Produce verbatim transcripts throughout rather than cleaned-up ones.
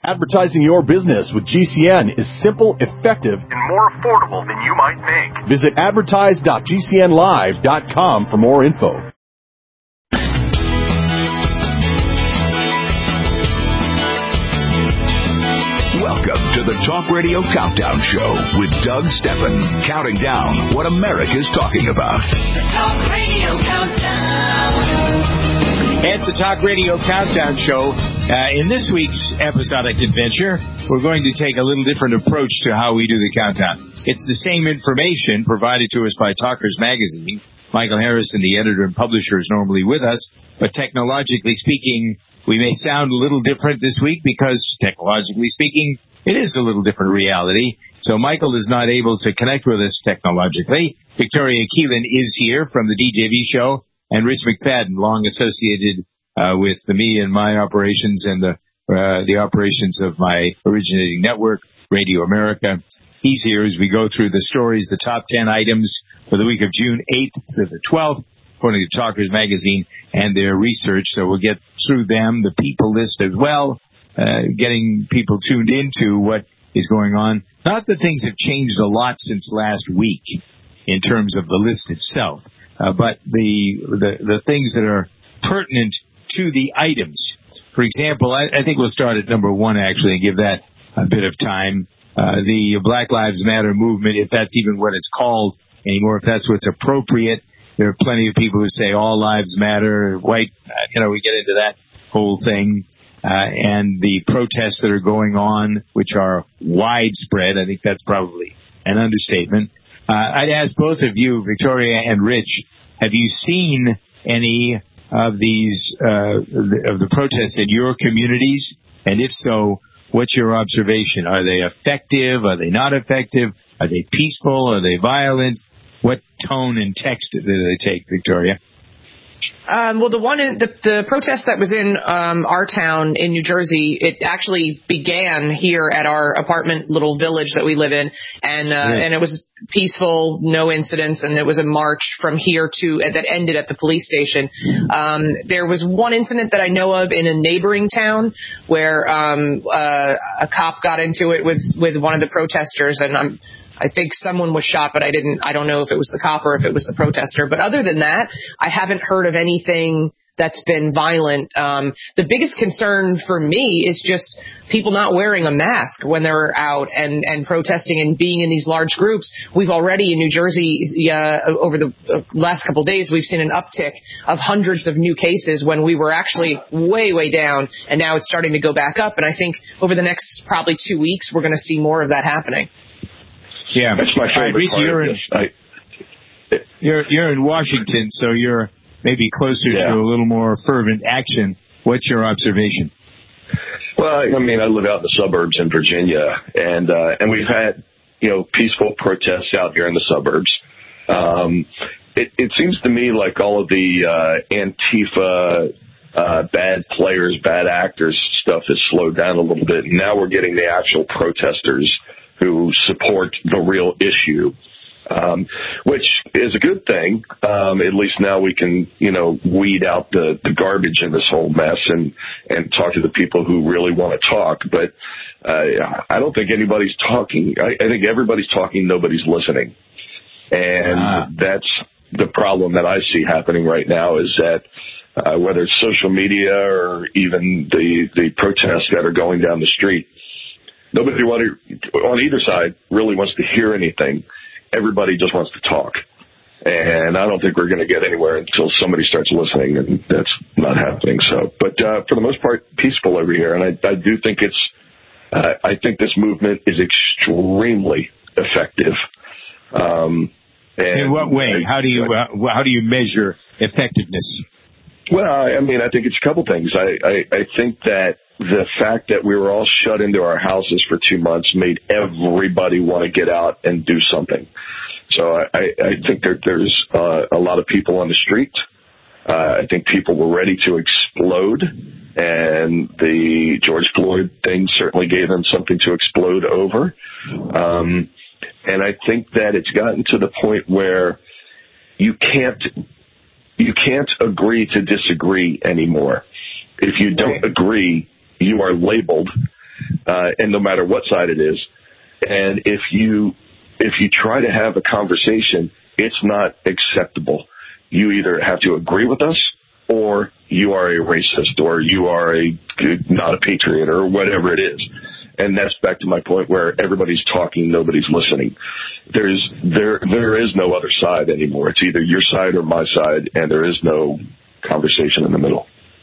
Advertising your business with G C N is simple, effective, and more affordable than you might think. Visit advertise dot g c n live dot com for more info. Welcome to the Talk Radio Countdown Show with Doug Steffen, counting down what America's talking about. The Talk Radio Countdown. It's the Talk Radio Countdown Show. Uh, in this week's episodic adventure, we're going to take a little different approach to how we do the countdown. It's the same information provided to us by Talkers Magazine. Michael Harrison, the editor and publisher, is normally with us, but technologically speaking, we may sound a little different this week because, technologically speaking, it is a little different reality. So Michael is not able to connect with us technologically. Victoria Keelan is here from the D J V show, and Rich McFadden, long associated uh, with the me and my operations and the uh, the operations of my originating network, Radio America. He's here as we go through the stories, the top ten items for the week of June eighth to the twelfth, according to Talkers Magazine and their research. So we'll get through them, the people list as well, uh, getting people tuned into what is going on. Not that things have changed a lot since last week in terms of the list itself, uh, but the, the the things that are pertinent to the items. For example, I, I think we'll start at number one, actually, and give that a bit of time. Uh, the Black Lives Matter movement, if that's even what it's called anymore, if that's what's appropriate. There are plenty of people who say all lives matter, white, you know, we get into that whole thing. Uh, and the protests that are going on, which are widespread, I think that's probably an understatement. Uh, I'd ask both of you, Victoria and Rich, have you seen any of these, uh, of the protests in your communities? And if so, what's your observation? Are they effective? Are they not effective? Are they peaceful? Are they violent? What tone and text do they take, Victoria? Um, well, the one in, the, the protest that was in um, our town in New Jersey, it actually began here at our apartment little village that we live in, and uh, yeah. and it was peaceful, no incidents, and it was a march from here to uh, that ended at the police station. Um, there was one incident that I know of in a neighboring town where um, uh, a cop got into it with with one of the protesters, and I'm. I think someone was shot, but I didn't, I don't know if it was the cop or if it was the protester. But other than that, I haven't heard of anything that's been violent. Um, the biggest concern for me is just people not wearing a mask when they're out and, and protesting and being in these large groups. We've already in New Jersey, uh, over the last couple of days, we've seen an uptick of hundreds of new cases when we were actually way, way down. And now it's starting to go back up. And I think over the next probably two weeks, we're going to see more of that happening. Yeah, that's my favorite right, Reese, part you're of in, this. I, you're, you're in Washington, so you're maybe closer yeah. to a little more fervent action. What's your observation? Well, I mean, I live out in the suburbs in Virginia, and uh, and we've had, you know, peaceful protests out here in the suburbs. Um, it, it seems to me like all of the uh, Antifa, uh, bad players, bad actors stuff has slowed down a little bit. And now we're getting the actual protesters who support the real issue, um, which is a good thing. Um, at least now we can, you know, weed out the, the garbage in this whole mess and, and talk to the people who really want to talk. But uh, I don't think anybody's talking. I, I think everybody's talking. Nobody's listening. And ah. that's the problem that I see happening right now is that uh, whether it's social media or even the, the protests that are going down the street, nobody on either side really wants to hear anything. Everybody just wants to talk. And I don't think we're going to get anywhere until somebody starts listening, and that's not happening. So, but uh, for the most part, peaceful over here. And I, I do think it's, uh, I think this movement is extremely effective. Um, and In what way? How do you, uh, how do you measure effectiveness? Well, I mean, I think it's a couple things. I, I, I think that the fact that we were all shut into our houses for two months made everybody want to get out and do something. So I, I think that there's uh, a lot of people on the street. Uh, I think people were ready to explode, and the George Floyd thing certainly gave them something to explode over. Um, and I think that it's gotten to the point where you can't you can't agree to disagree anymore. If you don't agree, you are labeled, uh, and no matter what side it is. And if you if you try to have a conversation, it's not acceptable. You either have to agree with us, or you are a racist, or you are a not a patriot, or whatever it is. And that's back to my point where everybody's talking, nobody's listening. There's there there is no other side anymore. It's either your side or my side, and there is no conversation in the middle.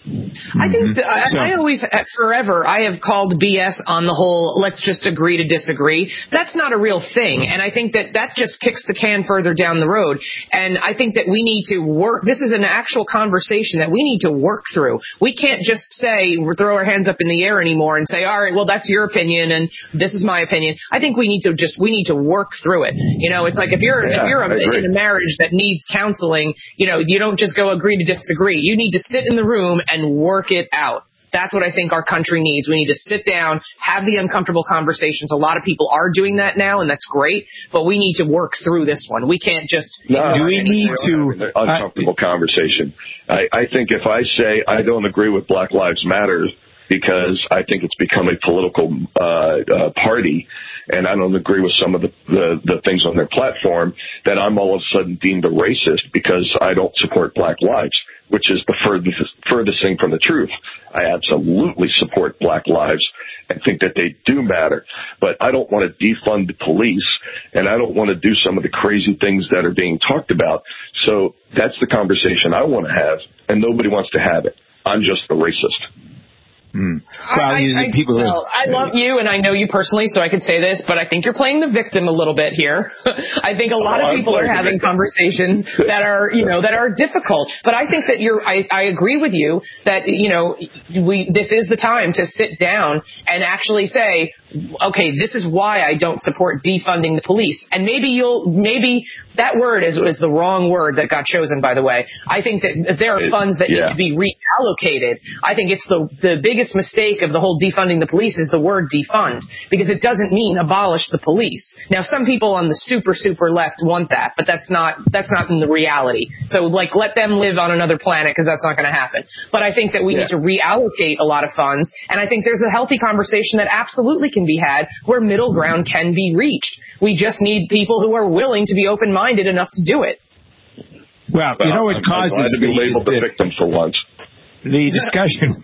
I think that I, so, I always, forever, I have called B S on the whole, let's just agree to disagree. That's not a real thing. And I think that that just kicks the can further down the road. And I think that we need to work, this is an actual conversation that we need to work through. We can't just say, throw our hands up in the air anymore and say, all right, well, that's your opinion and this is my opinion. I think we need to just, we need to work through it. You know, it's like if you're, yeah, if you're a, in a marriage that needs counseling, you know, you don't just go agree to disagree. You need to sit in the room and and work it out. That's what I think our country needs. We need to sit down, have the uncomfortable conversations. A lot of people are doing that now, and that's great, but we need to work through this one. We can't just... No, do we need to... Uncomfortable uh, conversation. I, I think if I say I don't agree with Black Lives Matter because I think it's become a political uh, uh, party, and I don't agree with some of the, the, the things on their platform, then I'm all of a sudden deemed a racist because I don't support Black lives, which is the furthest, furthest thing from the truth. I absolutely support Black lives and think that they do matter, but I don't want to defund the police, and I don't want to do some of the crazy things that are being talked about. So that's the conversation I want to have, and nobody wants to have it. I'm just a racist. Mm. Well, I, I, people well, are, I love you, and I know you personally, so I could say this, but I think you're playing the victim a little bit here. I think a lot oh, of people are having conversations that are, you know, that are difficult. But I think that you're, I, I agree with you that, you know, we, this is the time to sit down and actually say, okay, this is why I don't support defunding the police. And maybe you'll, maybe that word is, is the wrong word that got chosen, by the way. I think that there are funds that yeah. need to be reallocated. I think it's the, the biggest mistake of the whole defunding the police is the word defund, because it doesn't mean abolish the police. Now, some people on the super, super left want that, but that's not, that's not in the reality. So, like, let them live on another planet, because that's not going to happen. But I think that we yeah. need to reallocate a lot of funds, and I think there's a healthy conversation that absolutely can be had where middle ground can be reached. We just need people who are willing to be open-minded enough to do it. Well, you know what causes I'm glad to be labeled the victim for once. The discussion,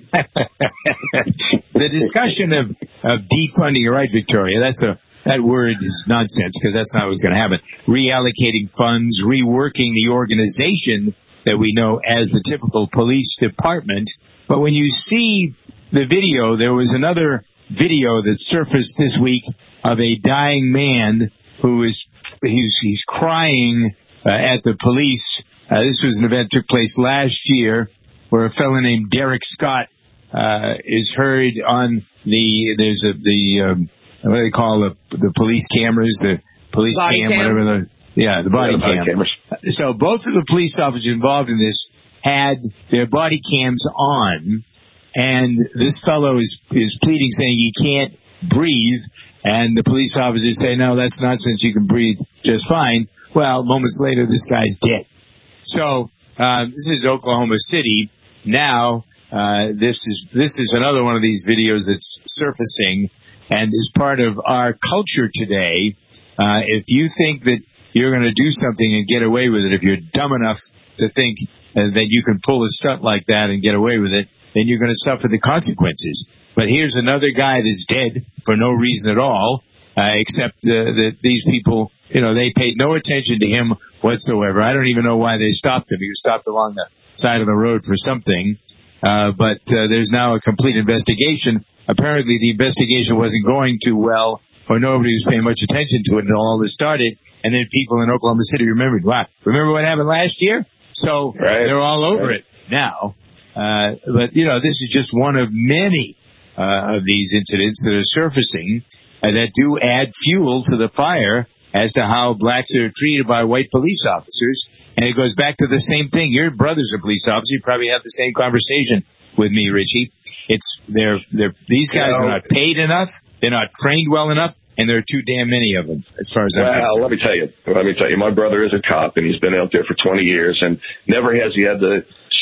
the discussion of, of defunding, you're right, Victoria, that's a, that word is nonsense, because that's not what's going to happen. Reallocating funds, reworking the organization that we know as the typical police department. But when you see the video, there was another video that surfaced this week of a dying man who is, he's, he's crying uh, at the police. Uh, this was an event that took place last year, where a fellow named Derek Scott uh, is heard on the, there's a, the, um, what do they call the, the police cameras, the police body cam, cam, whatever the, yeah, the body yeah, the cam. Cameras. So both of the police officers involved in this had their body cams on, and this fellow is, is pleading, saying he can't breathe, and the police officers say, no, that's nonsense, you can breathe just fine. Well, moments later, this guy's dead. So, uh, this is Oklahoma City. Now, uh, this is, this is another one of these videos that's surfacing and is part of our culture today. Uh, if you think that you're going to do something and get away with it, if you're dumb enough to think uh, that you can pull a stunt like that and get away with it, then you're going to suffer the consequences. But here's another guy that's dead for no reason at all, uh, except uh, that these people, you know, they paid no attention to him whatsoever. I don't even know why they stopped him. He was stopped along the side of the road for something, uh, but uh, there's now a complete investigation. Apparently the investigation wasn't going too well, or nobody was paying much attention to it until all this started, and then people in Oklahoma City remembered, wow, remember what happened last year? So right. they're all over right. it now. Uh, but, you know, this is just one of many uh, of these incidents that are surfacing uh, that do add fuel to the fire as to how blacks are treated by white police officers. And it goes back to the same thing. Your brother's a police officer. You probably have the same conversation with me, Richie. It's they're they're these guys you know, are not paid enough. They're not trained well enough, and there are too damn many of them. As far as I'm concerned. Well, let me tell you. Let me tell you. My brother is a cop, and he's been out there for twenty years, and never has he had to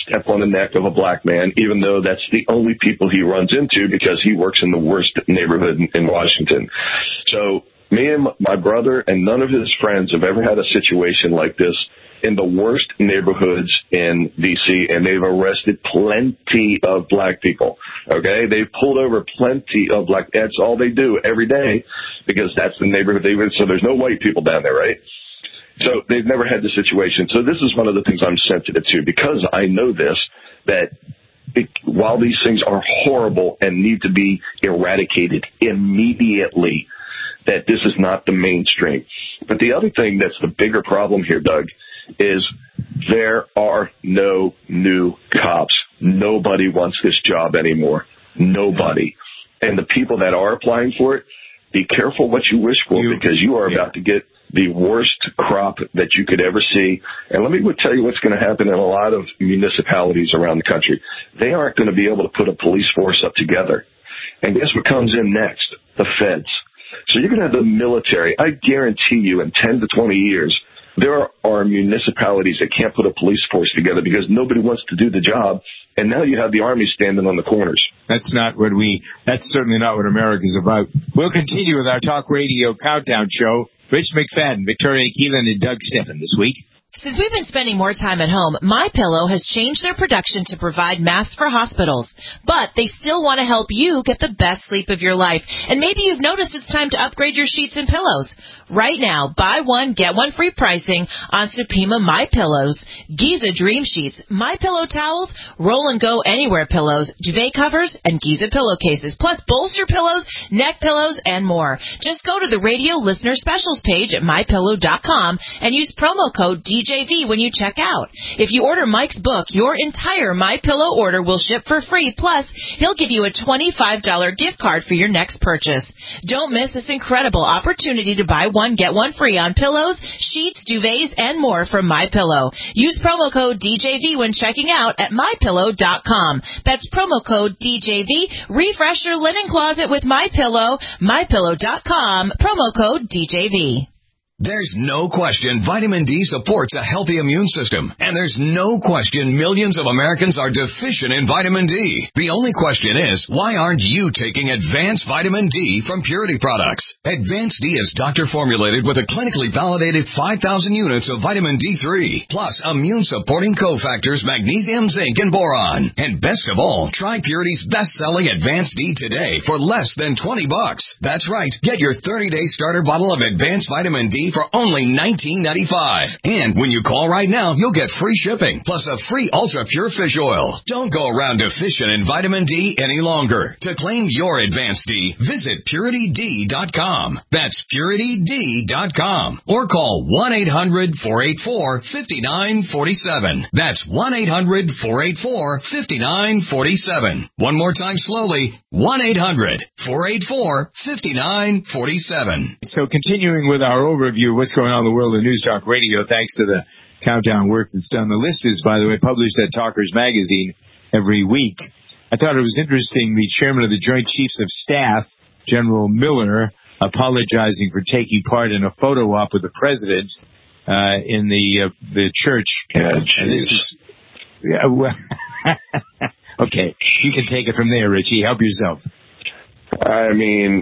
step on the neck of a black man, even though that's the only people he runs into because he works in the worst neighborhood in, in Washington. So me and my brother and none of his friends have ever had a situation like this in the worst neighborhoods in D C, and they've arrested plenty of black people, okay? They've pulled over plenty of black, that's all they do every day because that's the neighborhood they live in, so there's no white people down there, right? So they've never had this situation. So this is one of the things I'm sensitive to because I know this, that it, while these things are horrible and need to be eradicated immediately, that this is not the mainstream. But the other thing that's the bigger problem here, Doug, is there are no new cops. Nobody wants this job anymore. Nobody. And the people that are applying for it, be careful what you wish for you, because you are yeah. about to get the worst crop that you could ever see. And let me tell you what's going to happen in a lot of municipalities around the country. They aren't going to be able to put a police force up together. And guess what comes in next? The feds. So you're going to have the military. I guarantee you in ten to twenty years, there are municipalities that can't put a police force together because nobody wants to do the job. And now you have the Army standing on the corners. That's not what we, that's certainly not what America's about. We'll continue with our Talk Radio Countdown show. Rich McFadden, Victoria Keelan, and Doug Steffen this week. Since we've been spending more time at home, MyPillow has changed their production to provide masks for hospitals. But they still want to help you get the best sleep of your life. And maybe you've noticed it's time to upgrade your sheets and pillows. Right now, buy one, get one free pricing on Supima MyPillows, Giza Dream Sheets, MyPillow towels, Roll and Go Anywhere pillows, duvet covers, and Giza pillowcases, plus bolster pillows, neck pillows, and more. Just go to the radio listener specials page at my pillow dot com and use promo code D J V when you check out. If you order Mike's book, your entire MyPillow order will ship for free, plus he'll give you a twenty-five dollars gift card for your next purchase. Don't miss this incredible opportunity to buy one, get one free on pillows, sheets, duvets, and more from MyPillow. Use promo code D J V when checking out at my pillow dot com. That's promo code D J V. Refresh your linen closet with MyPillow. my pillow dot com. Promo code D J V. There's no question vitamin D supports a healthy immune system. And there's no question millions of Americans are deficient in vitamin D. The only question is, why aren't you taking Advanced Vitamin D from Purity Products? Advanced D is doctor-formulated with a clinically validated five thousand units of vitamin D three, plus immune-supporting cofactors magnesium, zinc, and boron. And best of all, try Purity's best-selling Advanced D today for less than twenty bucks. That's right. Get your thirty-day starter bottle of Advanced Vitamin D for only nineteen ninety-five. And when you call right now, you'll get free shipping, plus a free Ultra Pure Fish Oil. Don't go around deficient in vitamin D any longer. To claim your Advanced D, visit purity d dot com. That's purity d dot com. Or call one eight hundred four eight four five nine four seven. That's one eight hundred four eight four five nine four seven. One more time slowly, one eight hundred four eight four five nine four seven. So continuing with our overview, what's going on in the world of News Talk Radio, thanks to the countdown work that's done. The list is, by the way, published at Talkers Magazine every week. I thought it was interesting, the chairman of the Joint Chiefs of Staff, General Miller, apologizing for taking part in a photo op with the president uh, in the uh, the church. Yeah, and this is yeah, well, okay, you can take it from there, Richie. Help yourself. I mean,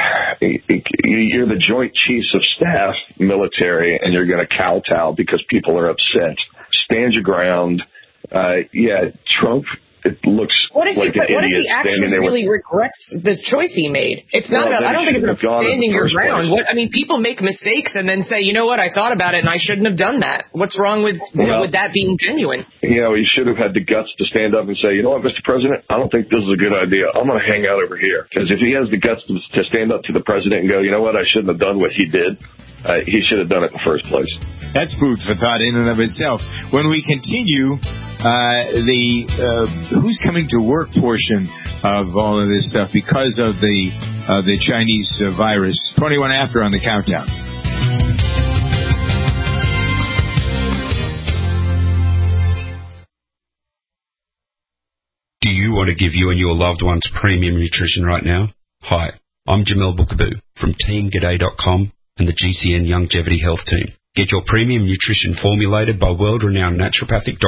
you're the Joint Chiefs of Staff, military, and you're going to kowtow because people are upset. Stand your ground. Uh, yeah, Trump, it looks what if like he, an what idiot. What if he actually really with... regrets the choice he made? It's not. Well, a, I don't think it's about standing your ground. What, I mean, people make mistakes and then say, you know what, I thought about it and I shouldn't have done that. What's wrong with well, you know, with that being genuine? You know, he should have had the guts to stand up and say, you know what, Mister President, I don't think this is a good idea. I'm going to hang out over here. Because if he has the guts to, to stand up to the president and go, you know what, I shouldn't have done what he did, uh, he should have done it in the first place. That's food for thought in and of itself. When we continue, uh, the uh, who's coming to work portion of all of this stuff because of the uh, the Chinese uh, virus. twenty-one after on the countdown. Do you want to give you and your loved ones premium nutrition right now? Hi, I'm Jamel Bookaboo from team g'day dot com and the G C N Longevity Health Team. Get your premium nutrition formulated by world-renowned naturopathic doctor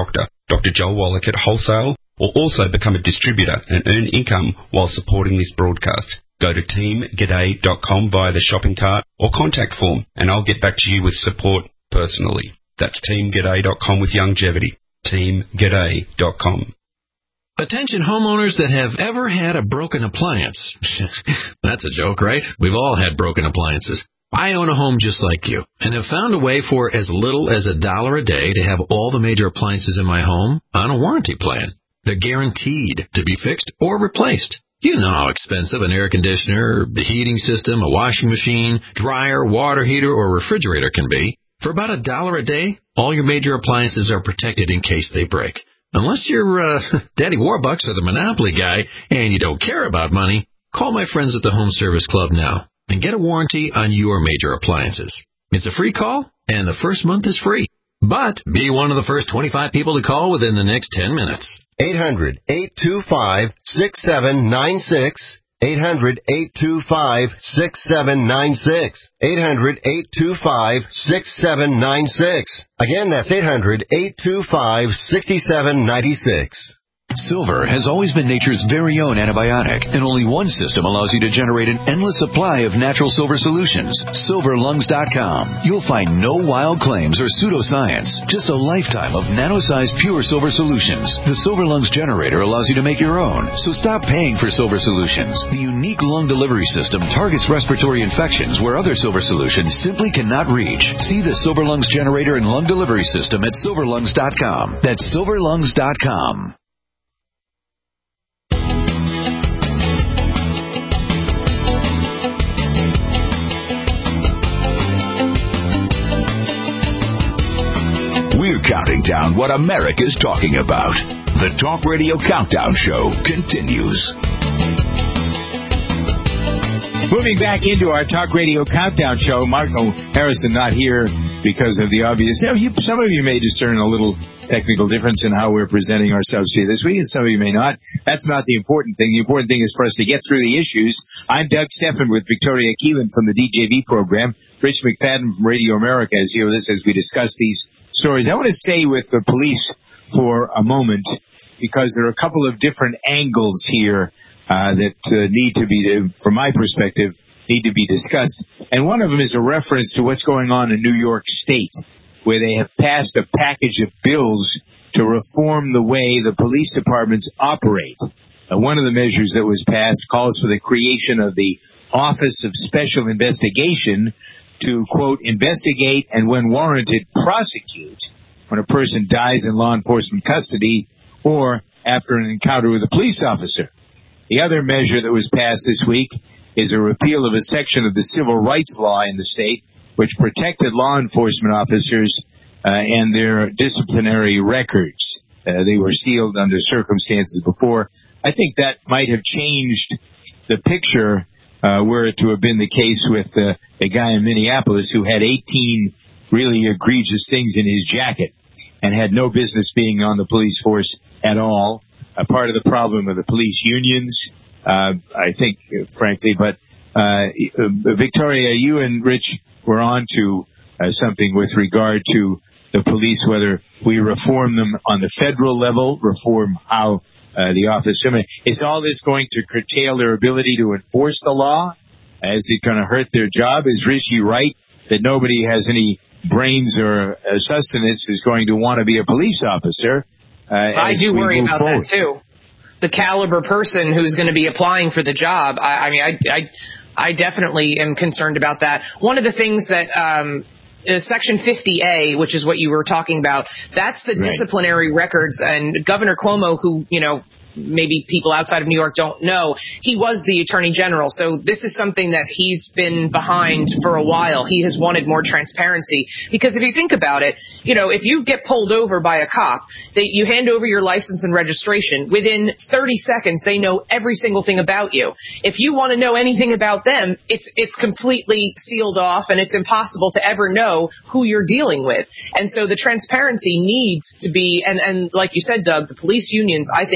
Doctor Joel Wallach at Wholesale, or also become a distributor and earn income while supporting this broadcast. Go to team g'day dot com via the shopping cart or contact form, and I'll get back to you with support personally. That's team g'day dot com with longevity. team g'day dot com. Attention homeowners that have ever had a broken appliance. That's a joke, right? We've all had broken appliances. I own a home just like you and have found a way for as little as a dollar a day to have all the major appliances in my home on a warranty plan. They're guaranteed to be fixed or replaced. You know how expensive an air conditioner, the heating system, a washing machine, dryer, water heater, or refrigerator can be. For about a dollar a day, all your major appliances are protected in case they break. Unless you're uh, Daddy Warbucks or the Monopoly guy and you don't care about money, call my friends at the Home Service Club now and get a warranty on your major appliances. It's a free call, and the first month is free. But be one of the first twenty-five people to call within the next ten minutes. eight hundred, eight two five, six seven nine six. eight hundred, eight two five, six seven nine six. eight hundred, eight two five, six seven nine six. Again, that's eight hundred, eight two five, six seven nine six. Silver has always been nature's very own antibiotic, and only one system allows you to generate an endless supply of natural silver solutions. silver lungs dot com. You'll find no wild claims or pseudoscience, just a lifetime of nano-sized pure silver solutions. The Silver Lungs generator allows you to make your own, so stop paying for silver solutions. The unique lung delivery system targets respiratory infections where other silver solutions simply cannot reach. See the Silver Lungs generator and lung delivery system at silver lungs dot com. That's silver lungs dot com. We're counting down what America's talking about. The Talk Radio Countdown Show continues. Moving back into our Talk Radio Countdown Show, Marco Harrison not here because of the obvious. You know, you, some of you may discern a little technical difference in how we're presenting ourselves to you this week, and some of you may not. That's not the important thing. The important thing is for us to get through the issues. I'm Doug Steffen with Victoria Keelan from the D J V program. Rich McFadden from Radio America is here with us as we discuss these stories. I want to stay with the police for a moment because there are a couple of different angles here uh, that uh, need to be, from my perspective, need to be discussed. And one of them is a reference to what's going on in New York State, where they have passed a package of bills to reform the way the police departments operate. Uh, one of the measures that was passed calls for the creation of the Office of Special Investigation to, quote, investigate and, when warranted, prosecute when a person dies in law enforcement custody or after an encounter with a police officer. The other measure that was passed this week is a repeal of a section of the civil rights law in the state which protected law enforcement officers uh, and their disciplinary records. Uh, they were sealed under circumstances before. I think that might have changed the picture uh, were it to have been the case with uh, a guy in Minneapolis who had eighteen really egregious things in his jacket and had no business being on the police force at all. A part of the problem of the police unions, uh, I think, frankly. But, uh, Victoria, you and Rich were on to uh, something with regard to the police, whether we reform them on the federal level, reform how uh, the office. I mean, is all this going to curtail their ability to enforce the law? Is it going to hurt their job? Is Rishi right that nobody has any brains or uh, sustenance is going to want to be a police officer? Uh, I do worry about forward. that, too. The caliber person who's going to be applying for the job. I, I mean, I, I, I definitely am concerned about that. One of the things that um, is Section fifty A, which is what you were talking about, that's the right. disciplinary records. And Governor Cuomo, who, you know, maybe people outside of New York don't know, he was the Attorney General. So this is something that he's been behind for a while. He has wanted more transparency. Because if you think about it, you know, if you get pulled over by a cop, they, you hand over your license and registration. Within thirty seconds, they know every single thing about you. If you want to know anything about them, it's it's completely sealed off, and it's impossible to ever know who you're dealing with. And so the transparency needs to be, and, and like you said, Doug, the police unions, I think, are a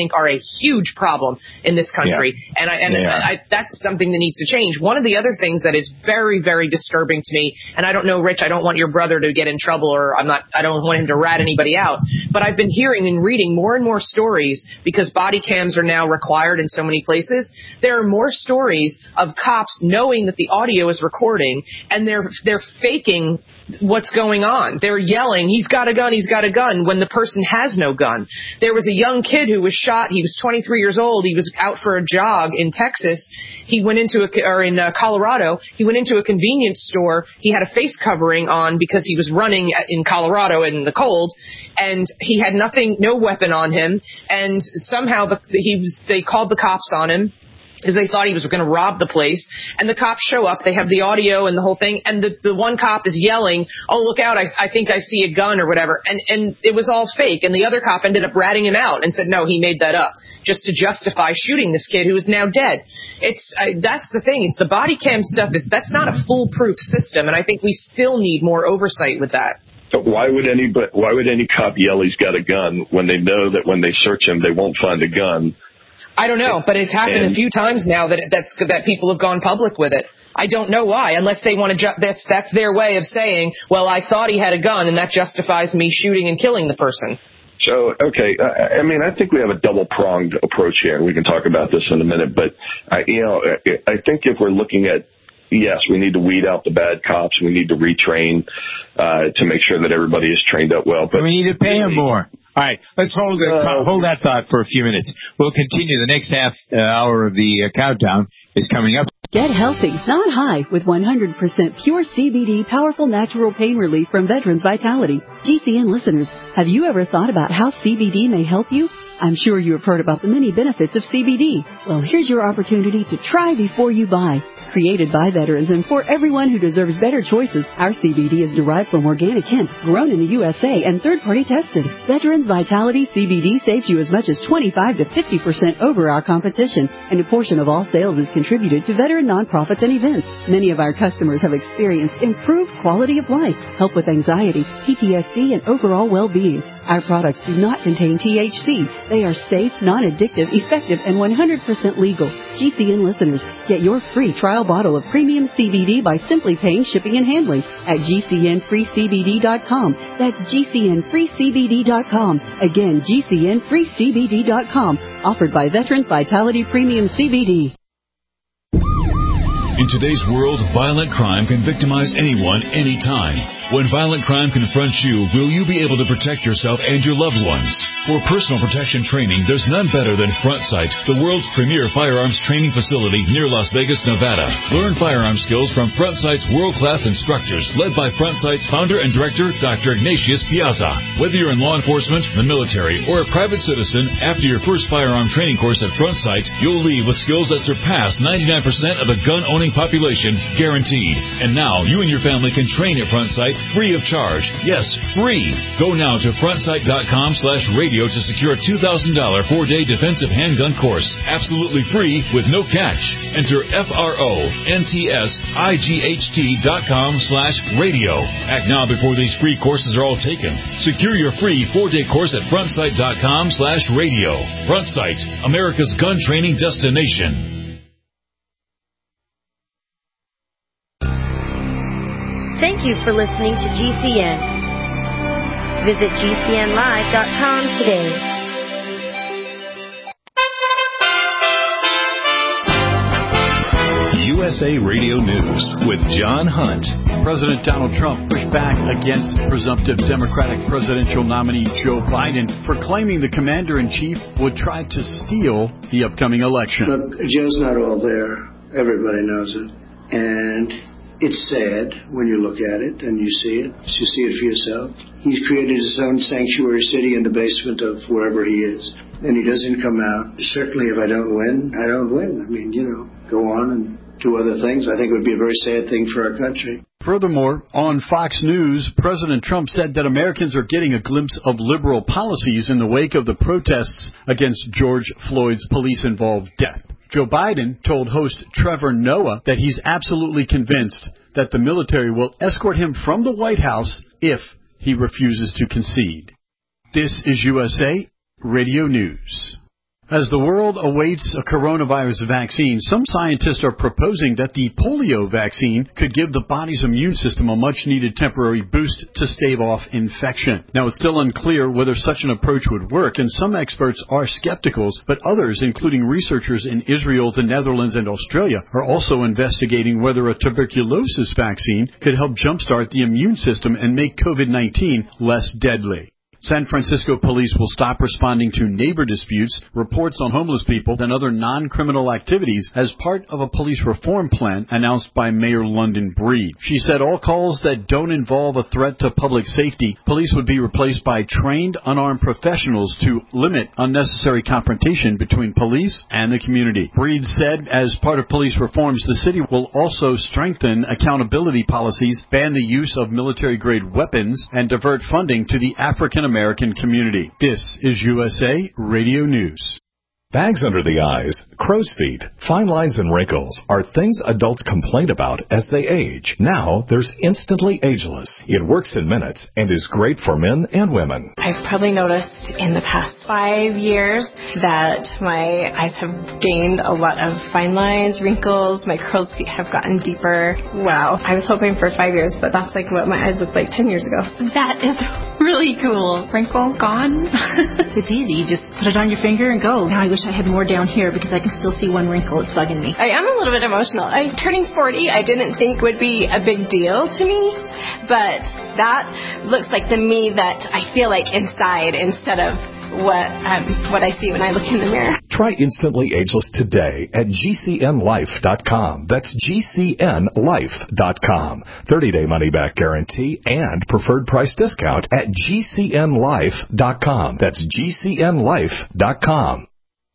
huge problem in this country. Yeah. And, I, and I, I, that's something that needs to change. One of the other things that is very, very disturbing to me, and I don't know, Rich, I don't want your brother to get in trouble, or I'm not, I don't want him to rat anybody out, but I've been hearing and reading more and more stories, because body cams are now required in so many places. There are more stories of cops knowing that the audio is recording, and they're they're faking what's going on. They're yelling, he's got a gun, he's got a gun, when the person has no gun. There was a young kid who was shot. He was twenty-three years old. He was out for a jog in Texas. He went into a, or in uh, Colorado, he went into a convenience store. He had a face covering on because he was running in Colorado in the cold, and he had nothing, no weapon on him, and somehow the, he was, they called the cops on him, because they thought he was going to rob the place. And the cops show up. They have the audio and the whole thing. And the, the one cop is yelling, oh, look out, I, I think I see a gun or whatever. And, and it was all fake. And the other cop ended up ratting him out and said, no, he made that up just to justify shooting this kid who is now dead. It's uh, that's the thing. It's the body cam stuff. Is That's not a foolproof system. And I think we still need more oversight with that. Why would any why would any cop yell he's got a gun when they know that when they search him, they won't find a gun? I don't know, but it's happened and, a few times now that that's that people have gone public with it. I don't know why, unless they want to. Ju- that's that's their way of saying, well, I thought he had a gun, and that justifies me shooting and killing the person. So, okay, I, I mean, I think we have a double-pronged approach here. We can talk about this in a minute, but I, you know, I think if we're looking at, yes, we need to weed out the bad cops. We need to retrain uh, to make sure that everybody is trained up well. But we need to pay them more. All right, let's hold the, uh, hold that thought for a few minutes. We'll continue. The next half uh, hour of the uh, countdown is coming up. Get healthy, not high, with one hundred percent pure C B D powerful natural pain relief from Veterans Vitality. G C N listeners, have you ever thought about how C B D may help you? I'm sure you have heard about the many benefits of C B D. Well, here's your opportunity to try before you buy. Created by veterans and for everyone who deserves better choices, our C B D is derived from organic hemp, grown in the U S A and third-party tested. Veterans Vitality C B D saves you as much as twenty-five to fifty percent over our competition, and a portion of all sales is contributed to veteran nonprofits and events. Many of our customers have experienced improved quality of life, help with anxiety, P T S D, and overall well-being. Our products do not contain T H C. They are safe, non-addictive, effective, and one hundred percent legal. G C N listeners, get your free trial bottle of premium C B D by simply paying shipping and handling at G C N free C B D dot com. That's G C N free C B D dot com. Again, G C N free C B D dot com. Offered by Veterans Vitality Premium C B D. In today's world, violent crime can victimize anyone, anytime. When violent crime confronts you, will you be able to protect yourself and your loved ones? For personal protection training, there's none better than Front Sight, the world's premier firearms training facility near Las Vegas, Nevada. Learn firearm skills from Front Sight's world-class instructors, led by Front Sight's founder and director, Doctor Ignatius Piazza. Whether you're in law enforcement, the military, or a private citizen, after your first firearm training course at Front Sight, you'll leave with skills that surpass ninety-nine percent of the gun-owning population, guaranteed. And now, you and your family can train at Front Sight free of charge. Yes, free. Go now to frontsight.com slash radio to secure a two thousand dollars four-day defensive handgun course. Absolutely free with no catch. Enter F-R-O-N-T-S-I-G-H-T dot com slash radio. Act now before these free courses are all taken. Secure your free four-day course at frontsight.com slash radio. Front Sight, America's gun training destination. Thank you for listening to G C N. Visit G C N live dot com today. U S A Radio News with John Hunt. President Donald Trump pushed back against presumptive Democratic presidential nominee Joe Biden for claiming the commander-in-chief would try to steal the upcoming election. Look, Joe's not all there. Everybody knows it. And it's sad when you look at it and you see it. You see it for yourself. He's created his own sanctuary city in the basement of wherever he is. And he doesn't come out. Certainly if I don't win, I don't win. I mean, you know, go on and do other things. I think it would be a very sad thing for our country. Furthermore, on Fox News, President Trump said that Americans are getting a glimpse of liberal policies in the wake of the protests against George Floyd's police-involved death. Joe Biden told host Trevor Noah that he's absolutely convinced that the military will escort him from the White House if he refuses to concede. This is U S A Radio News. As the world awaits a coronavirus vaccine, some scientists are proposing that the polio vaccine could give the body's immune system a much-needed temporary boost to stave off infection. Now, it's still unclear whether such an approach would work, and some experts are skeptical, but others, including researchers in Israel, the Netherlands, and Australia, are also investigating whether a tuberculosis vaccine could help jumpstart the immune system and make COVID nineteen less deadly. San Francisco police will stop responding to neighbor disputes, reports on homeless people, and other non-criminal activities as part of a police reform plan announced by Mayor London Breed. She said all calls that don't involve a threat to public safety, police would be replaced by trained, unarmed professionals to limit unnecessary confrontation between police and the community. Breed said as part of police reforms, the city will also strengthen accountability policies, ban the use of military-grade weapons, and divert funding to the African American community. This is U S A Radio News. Bags under the eyes, crow's feet, fine lines and wrinkles are things adults complain about as they age. Now there's Instantly Ageless. It works in minutes and is great for men and women. I've probably noticed in the past five years that my eyes have gained a lot of fine lines, wrinkles, my crow's feet have gotten deeper. Wow. I was hoping for five years, but that's like what my eyes looked like ten years ago. That is really cool. Wrinkle gone. It's easy. You just put it on your finger and go. Now I wish I had more down here because I can still see one wrinkle. It's bugging me. I am a little bit emotional. I, turning forty, I didn't think would be a big deal to me, but that looks like the me that I feel like inside instead of what um, what I see when I look in the mirror. Try Instantly Ageless today at G C N life dot com. That's G C N life dot com. thirty-day money-back guarantee and preferred price discount at G C N life dot com. That's G C N life dot com.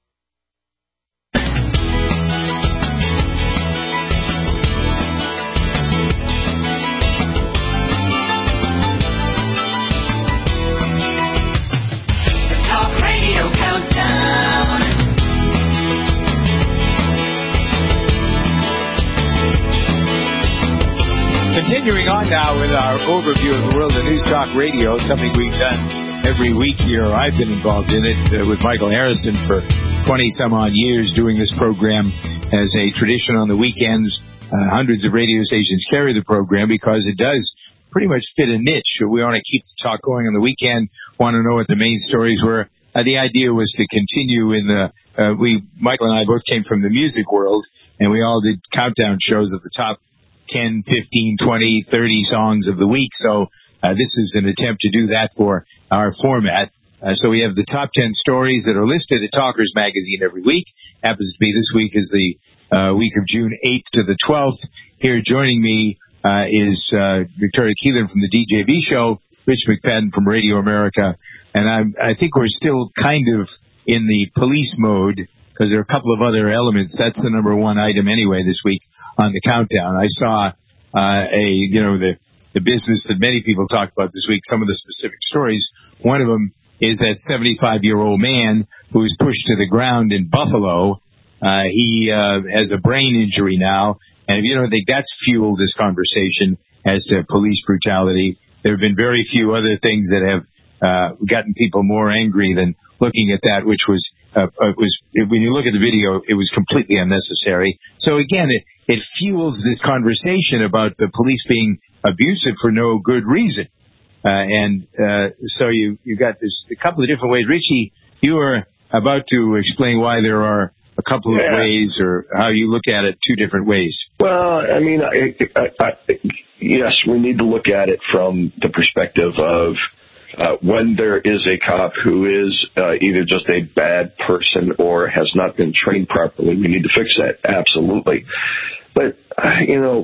Continuing on now with our overview of the world of News Talk Radio, something we've done every week here. I've been involved in it uh, with Michael Harrison for twenty-some-odd years, doing this program as a tradition on the weekends. Uh, hundreds of radio stations carry the program because it does pretty much fit a niche. We want to keep the talk going on the weekend, want to know what the main stories were. Uh, the idea was to continue in the, uh, we, Michael and I both came from the music world, and we all did countdown shows of the top ten, fifteen, twenty, thirty songs of the week. So uh, this is an attempt to do that for our format. Uh, so we have the top ten stories that are listed at Talkers Magazine every week. Happens to be this week is the uh, week of June eighth to the twelfth. Here joining me uh, is uh, Victoria Keelan from the D J V Show, Rich McFadden from Radio America. And I, I think we're still kind of in the police mode, because there are a couple of other elements. That's the number one item anyway this week on the countdown. I saw uh, a, you know, the, the business that many people talked about this week, some of the specific stories. One of them is that seventy-five-year-old man who was pushed to the ground in Buffalo. Uh, he uh, has a brain injury now. And if you don't think that's fueled this conversation as to police brutality, there have been very few other things that have uh, gotten people more angry than looking at that, which was, uh, uh, was, when you look at the video, it was completely unnecessary. So again, it, it fuels this conversation about the police being abusive for no good reason. Uh, and, uh, so you, you got this, a couple of different ways. Richie, you were about to explain why there are a couple of yeah. ways, or how you look at it two different ways. Well, I mean, I, I, I, yes, we need to look at it from the perspective of, Uh, when there is a cop who is uh, either just a bad person or has not been trained properly, we need to fix that, absolutely. But, uh, you know,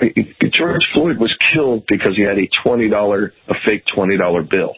George Floyd was killed because he had a twenty dollars, a fake twenty dollars bill.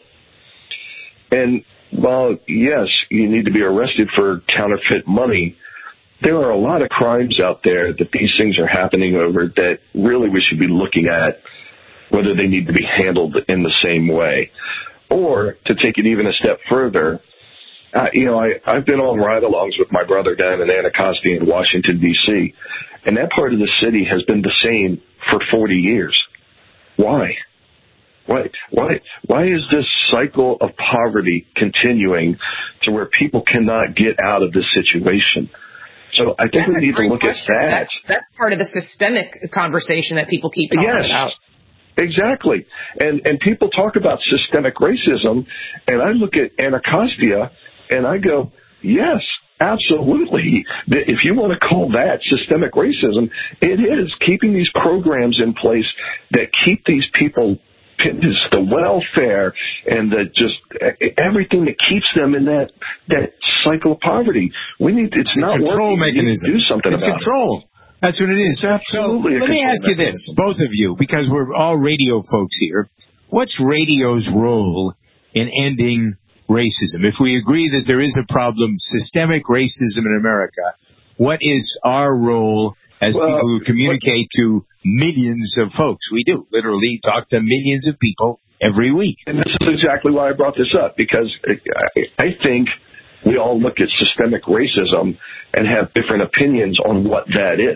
And while, yes, you need to be arrested for counterfeit money, there are a lot of crimes out there that these things are happening over that really we should be looking at whether they need to be handled in the same way. Or, to take it even a step further, uh, you know, I, I've been on ride-alongs with my brother down in Anacostia in Washington, D C, and that part of the city has been the same for forty years. Why? Why, why, why is this cycle of poverty continuing to where people cannot get out of this situation? So I think that's we need to look question. at that. That's, that's part of the systemic conversation that people keep talking yes, about. Exactly. And and people talk about systemic racism, and I look at Anacostia, and I go, yes, absolutely. If you want to call that systemic racism, it is keeping these programs in place that keep these people, it's the welfare and the just everything that keeps them in that that cycle of poverty. We need it's, it's not a control working. mechanism. We need to do something it's about control. it. That's what it is. It's absolutely. So let me ask you this, both of you, because we're all radio folks here. What's radio's role in ending racism? If we agree that there is a problem, systemic racism in America, what is our role as well, people who communicate to millions of folks? We do literally talk to millions of people every week. And this is exactly why I brought this up, because I think we all look at systemic racism and have different opinions on what that is.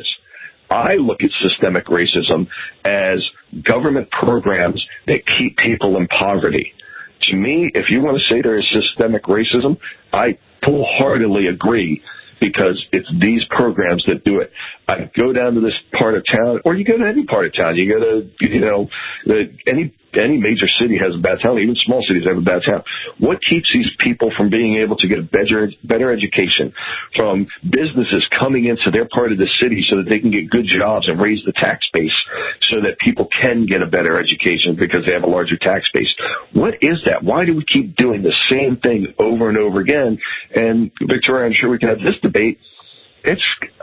I look at systemic racism as government programs that keep people in poverty. To me, if you want to say there is systemic racism, I wholeheartedly agree, because it's these programs that do it. I go down to this part of town, or you go to any part of town. You go to, you know, the, any any major city has a bad town. Even small cities have a bad town. What keeps these people from being able to get a better better education, from businesses coming into their part of the city so that they can get good jobs and raise the tax base so that people can get a better education because they have a larger tax base? What is that? Why do we keep doing the same thing over and over again? And Victoria, I'm sure we can have this debate. It's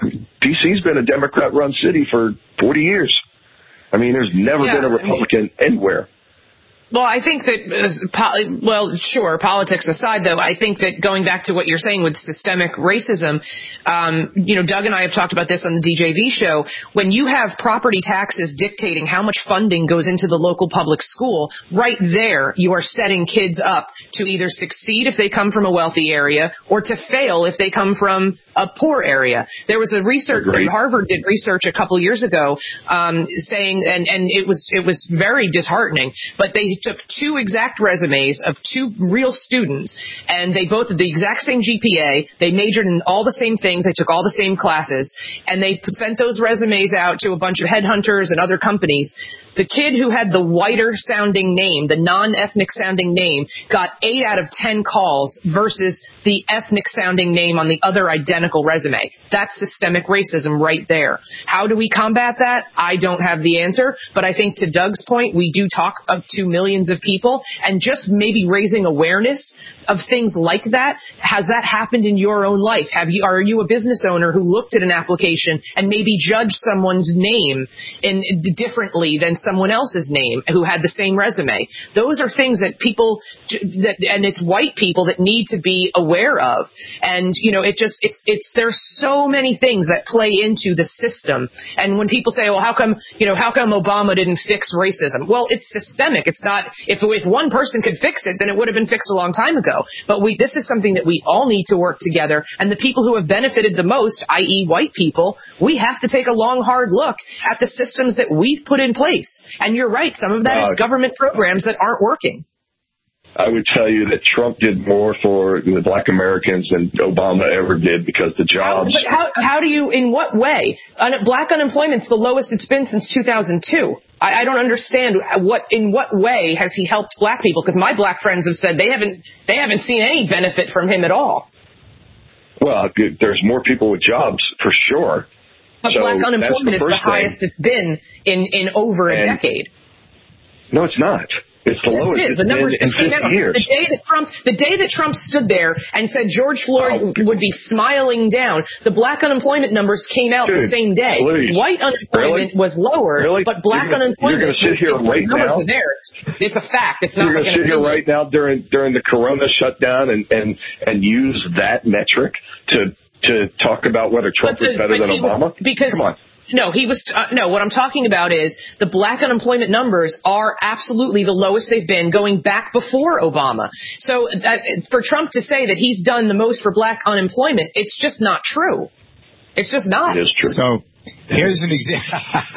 D C's been a Democrat-run city for forty years. I mean, there's never yeah, been a Republican I mean, anywhere. Well, I think that, well, sure, politics aside, though, I think that going back to what you're saying with systemic racism, um, you know, Doug and I have talked about this on the D J V show. When you have property taxes dictating how much funding goes into the local public school, right there, you are setting kids up to either succeed if they come from a wealthy area or to fail if they come from a poor area. There was a research, Harvard did research a couple years ago, um, saying, and, and it was, it was very disheartening, but they took two exact resumes of two real students, and they both had the exact same G P A. They majored in all the same things. They took all the same classes, and they sent those resumes out to a bunch of headhunters and other companies. The kid who had the whiter sounding name, the non-ethnic sounding name, got eight out of ten calls versus the ethnic sounding name on the other identical resume. That's systemic racism right there. How do we combat that? I don't have the answer, but I think to Doug's point, we do talk up to millions of people, and just maybe raising awareness of things like that. Has that happened in your own life? Have you, are you a business owner who looked at an application and maybe judged someone's name in, differently than someone else's name who had the same resume? Those are things that people, that, and it's white people that need to be aware of. And, you know, it just, it's, it's, there's so many things that play into the system. And when people say, well, how come, you know, how come Obama didn't fix racism? Well, it's systemic. It's not, if, if one person could fix it, then it would have been fixed a long time ago. But we, this is something that we all need to work together. And the people who have benefited the most, that is white people, we have to take a long, hard look at the systems that we've put in place. And you're right, some of that uh, is government programs that aren't working. I would tell you that Trump did more for the black Americans than Obama ever did, because the jobs... But how, how do you, in what way? Un- black unemployment's the lowest it's been since two thousand two. I, I don't understand what, in what way has he helped black people? Because my black friends have said they haven't, they haven't seen any benefit from him at all. Well, there's more people with jobs, for sure. But so black unemployment the is the highest thing. It's been in, in over a and decade. No, it's not. It's the yes, lowest it is. The numbers in, in fifty out. years. The day that Trump, the day that Trump stood there and said George Floyd oh. would be smiling down, the black unemployment numbers came out Dude, the same day. Please. White unemployment really? was lower, really? but black you're unemployment. You're going to sit here right now. now. There. It's a fact. It's not. You're going to sit here right now during during the Corona shutdown and and and use that metric to to talk about whether Trump the, is better than he, Obama. Because come on. No, he was, uh, no, what I'm talking about is the black unemployment numbers are absolutely the lowest they've been going back before Obama. So uh, for Trump to say that he's done the most for black unemployment, it's just not true. It's just not. It is true. So Here's an example.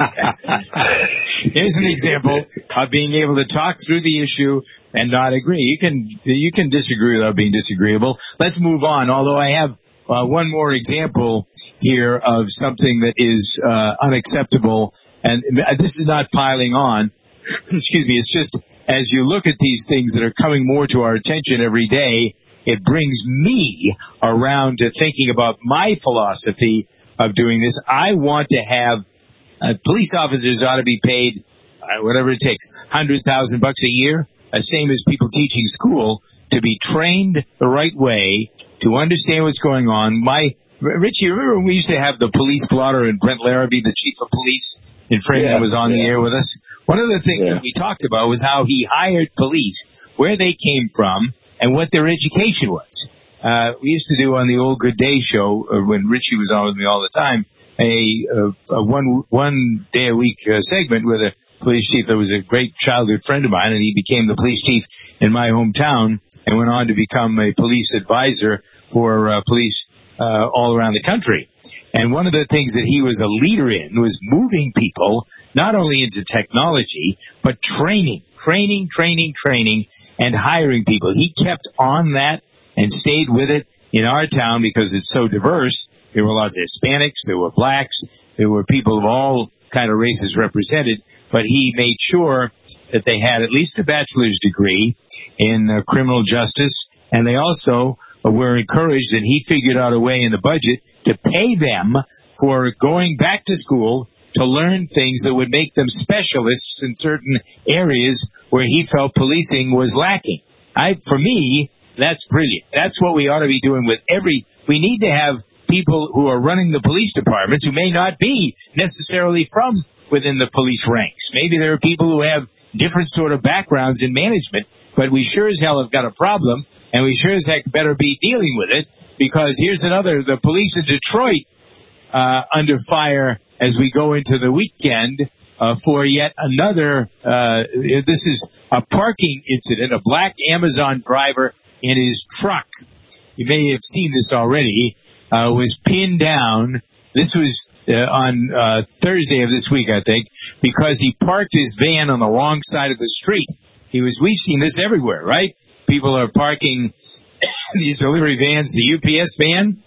Here's an example of being able to talk through the issue and not agree. You can you can disagree without being disagreeable. Let's move on. Although I have uh, one more example here of something that is uh, unacceptable, and this is not piling on. Excuse me. It's just as you look at these things that are coming more to our attention every day, it brings me around to thinking about my philosophy of doing this. I want to have uh, police officers ought to be paid uh, whatever it takes, one hundred thousand bucks a year, uh, same as people teaching school, to be trained the right way, to understand what's going on. My Richie, remember when we used to have the police blotter and Brent Larrabee, the chief of police in Framingham, yeah, was on yeah. the air with us? One of the things yeah. that we talked about was how he hired police, where they came from, and what their education was. Uh, we used to do on the Old Good Day show, uh, when Richie was on with me all the time, a, uh, a one one day a week uh, segment with a police chief that was a great childhood friend of mine, and he became the police chief in my hometown and went on to become a police advisor for uh, police uh, all around the country. And one of the things that he was a leader in was moving people not only into technology, but training, training, training, training, and hiring people. He kept on that and stayed with it in our town because it's so diverse. There were lots of Hispanics, there were blacks, there were people of all kind of races represented, but he made sure that they had at least a bachelor's degree in uh, criminal justice, and they also uh, were encouraged, and he figured out a way in the budget to pay them for going back to school to learn things that would make them specialists in certain areas where he felt policing was lacking. I, for me, that's brilliant. That's what we ought to be doing with every... We need to have people who are running the police departments who may not be necessarily from within the police ranks. Maybe there are people who have different sort of backgrounds in management, but we sure as hell have got a problem, and we sure as heck better be dealing with it, because here's another... The police in Detroit uh, under fire as we go into the weekend uh, for yet another... Uh, this is a parking incident. A black Amazon driver in his truck, you may have seen this already, uh, was pinned down. This was uh, on uh, Thursday of this week, I think, because he parked his van on the wrong side of the street. He was. We've seen this everywhere, right? People are parking these delivery vans, the U P S van,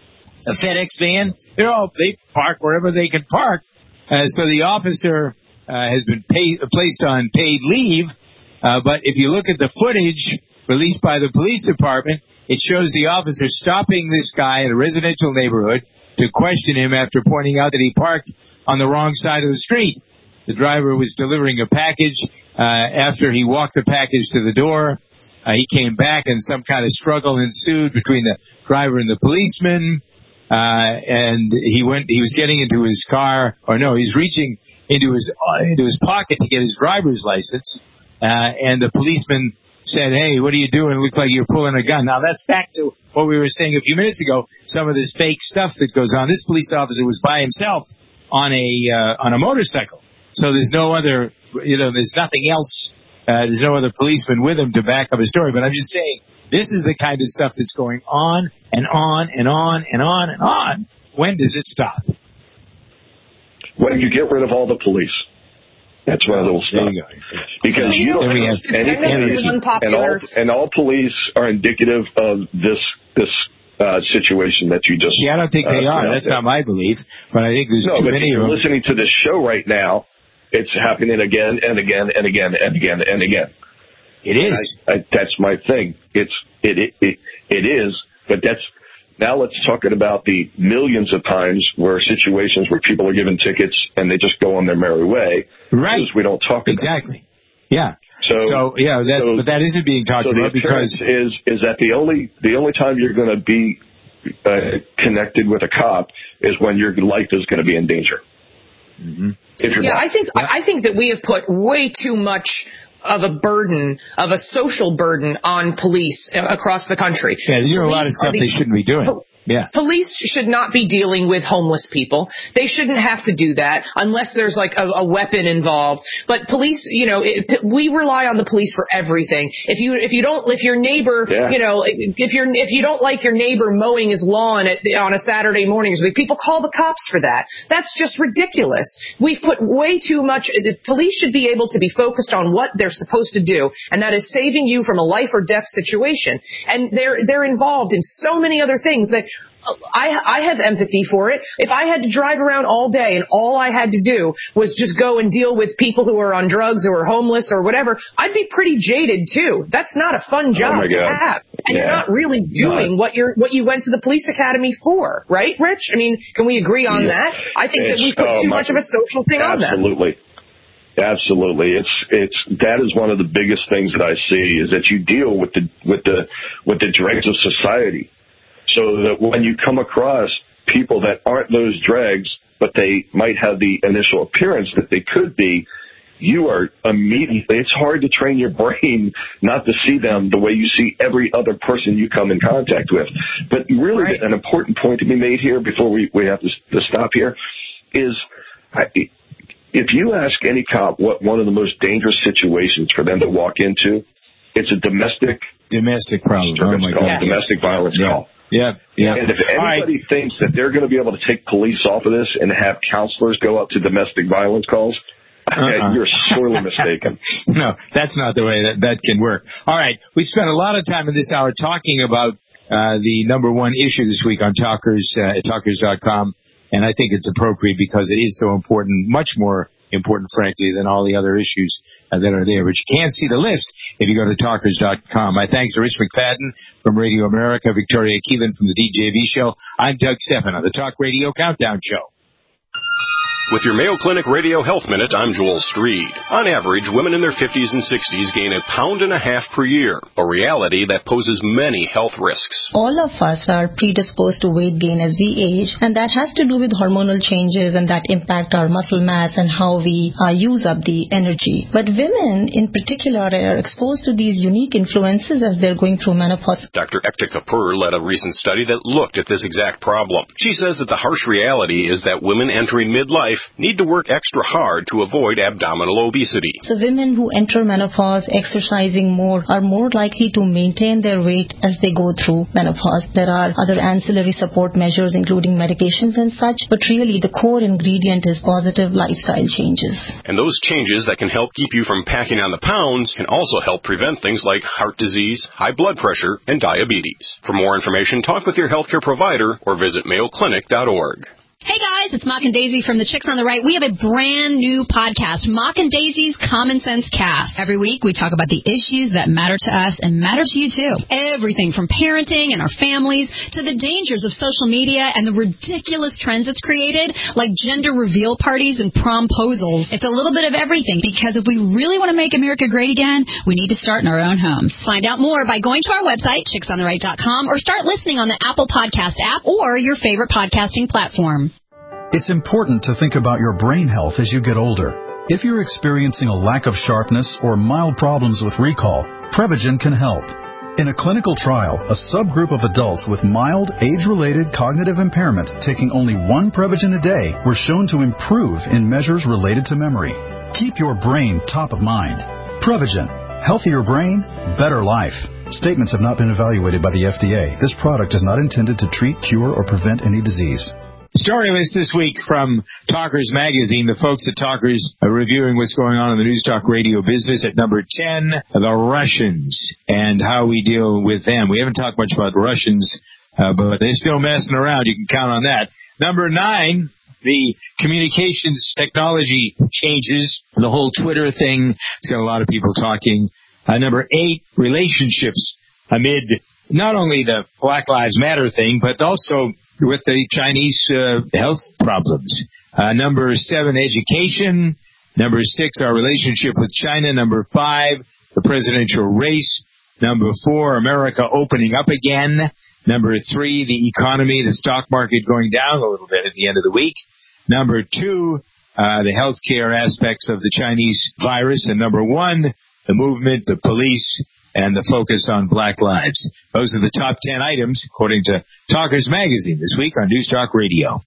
a FedEx van. They're all they park wherever they can park. Uh, so the officer uh, has been paid, placed on paid leave. Uh, but if you look at the footage released by the police department, it shows the officer stopping this guy in a residential neighborhood to question him after pointing out that he parked on the wrong side of the street. The driver was delivering a package. Uh, after he walked the package to the door, uh, he came back and some kind of struggle ensued between the driver and the policeman. Uh, and he went, he was getting into his car, or no, he's reaching into his, uh, into his pocket to get his driver's license. Uh, and the policeman said, "Hey, what are you doing? It looks like you're pulling a gun." Now, that's back to what we were saying a few minutes ago, some of this fake stuff that goes on. This police officer was by himself on a uh, on a motorcycle. So there's no other, you know, there's nothing else. Uh, there's no other policeman with him to back up his story. But I'm just saying, this is the kind of stuff that's going on and on and on and on and on. When does it stop? When you get rid of all the police. That's why they'll stop. Because you don't have any police, and all, and all police are indicative of this this uh, situation that you just. Yeah, I don't think they uh, are. That's not my belief, but I think there's no, too but many if of them. You're listening to this show right now. It's happening again and again and again and again and again. It is. I, I, that's my thing. It's it, it it it is. But that's now. Let's talk about the millions of times where situations where people are given tickets and they just go on their merry way. Right. We don't talk about exactly. Yeah. So, so yeah, that's so, but that isn't being talked so about the because is is that the only the only time you're going to be uh, connected with a cop is when your life is going to be in danger. Mm-hmm. Yeah, I think yeah. I think that we have put way too much of a burden, of a social burden on police across the country. Yeah, there's a lot of stuff the, they shouldn't be doing. Yeah. Police should not be dealing with homeless people. They shouldn't have to do that unless there's like a, a weapon involved. But police, you know, it, we rely on the police for everything. If you if you don't if your neighbor, yeah. you know, if you're if you don't like your neighbor mowing his lawn at, on a Saturday morning, people call the cops for that. That's just ridiculous. We've put way too much. The police should be able to be focused on what they're supposed to do, and that is saving you from a life or death situation. And they're they're involved in so many other things that I, I have empathy for it. If I had to drive around all day and all I had to do was just go and deal with people who are on drugs or are homeless or whatever, I'd be pretty jaded too. That's not a fun job oh to have. And yeah. you're not really doing no. what you're what you went to the police academy for, right, Rich? I mean, can we agree on yeah. that? I think it's, that we've put oh, too much of a social thing absolutely. on them. Absolutely. Absolutely. It's, it's, that is one of the biggest things that I see is that you deal with the, with the, with the dregs of society. So that when you come across people that aren't those dregs, but they might have the initial appearance that they could be, you are immediately, it's hard to train your brain not to see them the way you see every other person you come in contact with. But really right. an important point to be made here before we, we have to, to stop here is I, if you ask any cop what one of the most dangerous situations for them to walk into, it's a domestic domestic problem. Oh my God. Domestic violence yeah. call. Yeah, yeah. And if anybody right. thinks that they're going to be able to take police off of this and have counselors go up to domestic violence calls, uh-uh. you're sorely mistaken. No, that's not the way that, that can work. All right, we spent a lot of time in this hour talking about uh, the number one issue this week on Talkers, uh, at talkers dot com, and I think it's appropriate because it is so important, much more important, frankly, than all the other issues uh, that are there. But you can't see the list if you go to talkers dot com. My thanks to Rich McFadden from Radio America, Victoria Keelan from the D J V Show. I'm Doug Stephan on the Talk Radio Countdown Show. With your Mayo Clinic Radio Health Minute, I'm Joel Streed. On average, women in their fifties and sixties gain a pound and a half per year, a reality that poses many health risks. All of us are predisposed to weight gain as we age, and that has to do with hormonal changes and that impact our muscle mass and how we uh, use up the energy. But women in particular are exposed to these unique influences as they're going through menopause. Doctor Ekta Kapoor led a recent study that looked at this exact problem. She says that the harsh reality is that women entering midlife need to work extra hard to avoid abdominal obesity. So women who enter menopause exercising more are more likely to maintain their weight as they go through menopause. There are other ancillary support measures including medications and such, but really the core ingredient is positive lifestyle changes. And those changes that can help keep you from packing on the pounds can also help prevent things like heart disease, high blood pressure, and diabetes. For more information, talk with your healthcare provider or visit mayo clinic dot org. Hey guys, it's Mock and Daisy from the Chicks on the Right. We have a brand new podcast, Mock and Daisy's Common Sense Cast. Every week we talk about the issues that matter to us and matter to you too. Everything from parenting and our families to the dangers of social media and the ridiculous trends it's created, like gender reveal parties and promposals. It's a little bit of everything because if we really want to make America great again, we need to start in our own homes. Find out more by going to our website, chicks on the right dot com, or start listening on the Apple Podcast app or your favorite podcasting platform. It's important to think about your brain health as you get older. If you're experiencing a lack of sharpness or mild problems with recall, Prevagen can help. In a clinical trial, a subgroup of adults with mild, age-related cognitive impairment taking only one Prevagen a day were shown to improve in measures related to memory. Keep your brain top of mind. Prevagen. Healthier brain, better life. Statements have not been evaluated by the F D A. This product is not intended to treat, cure, or prevent any disease. Story list this week from Talkers Magazine. The folks at Talkers are reviewing what's going on in the News Talk radio business. At number ten, the Russians and how we deal with them. We haven't talked much about Russians, uh, but they're still messing around. You can count on that. Number nine, the communications technology changes. The whole Twitter thing. It's got a lot of people talking. Uh, number eight, relationships amid not only the Black Lives Matter thing, but also with the Chinese uh, health problems. Uh, number seven, education. Number six, our relationship with China. Number five, the presidential race. Number four, America opening up again. Number three, the economy, the stock market going down a little bit at the end of the week. Number two, uh, the healthcare aspects of the Chinese virus. And number one, the movement, the police, and the focus on black lives. Those are the top ten items, according to Talkers Magazine, this week on News Talk Radio.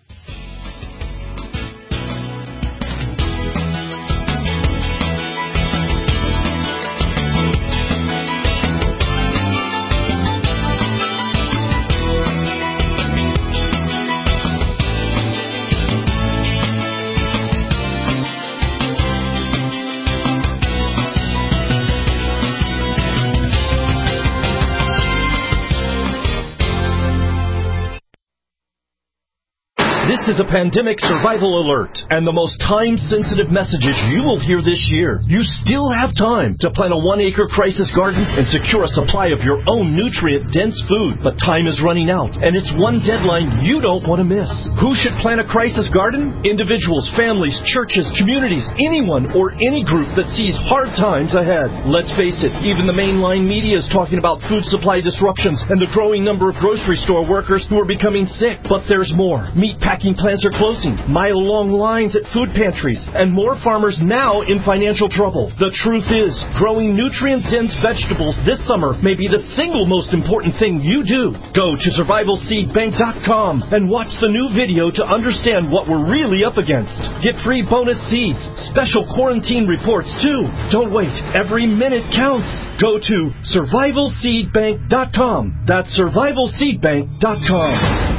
This is a pandemic survival alert, and the most time-sensitive messages you will hear this year. You still have time to plant a one-acre crisis garden and secure a supply of your own nutrient-dense food. But time is running out, and it's one deadline you don't want to miss. Who should plant a crisis garden? Individuals, families, churches, communities, anyone or any group that sees hard times ahead. Let's face it, even the mainline media is talking about food supply disruptions and the growing number of grocery store workers who are becoming sick. But there's more. Meat packing plants are closing, mile-long lines at food pantries, and more farmers now in financial trouble. The truth is, growing nutrient-dense vegetables this summer may be the single most important thing you do. Go to survival seed bank dot com and watch the new video to understand what we're really up against. Get free bonus seeds, special quarantine reports too. Don't wait. Every minute counts. Go to survival seed bank dot com. That's survival seed bank dot com.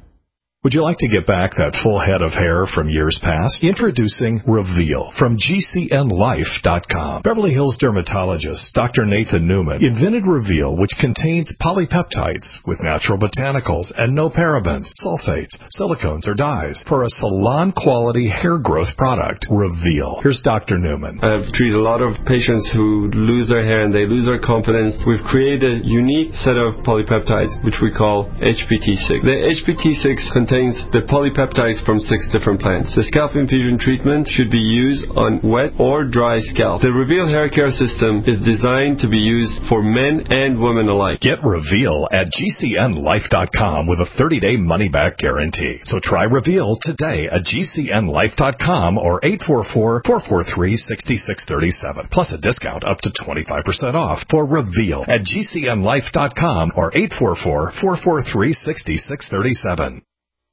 Would you like to get back that full head of hair from years past? Introducing Reveal from G C N life dot com. Beverly Hills dermatologist Doctor Nathan Newman invented Reveal, which contains polypeptides with natural botanicals and no parabens, sulfates, silicones, or dyes for a salon-quality hair growth product. Reveal. Here's Doctor Newman. I've treated a lot of patients who lose their hair and they lose their confidence. We've created a unique set of polypeptides, which we call H P T six. The H P T six contains contains the polypeptides from six different plants. The scalp infusion treatment should be used on wet or dry scalp. The Reveal hair care system is designed to be used for men and women alike. Get Reveal at G C N life dot com with a thirty-day money-back guarantee. So try Reveal today at G C N life dot com or eight four four, four four three, six six three seven. Plus a discount up to twenty-five percent off for Reveal at G C N life dot com or eight four four, four four three, six six three seven.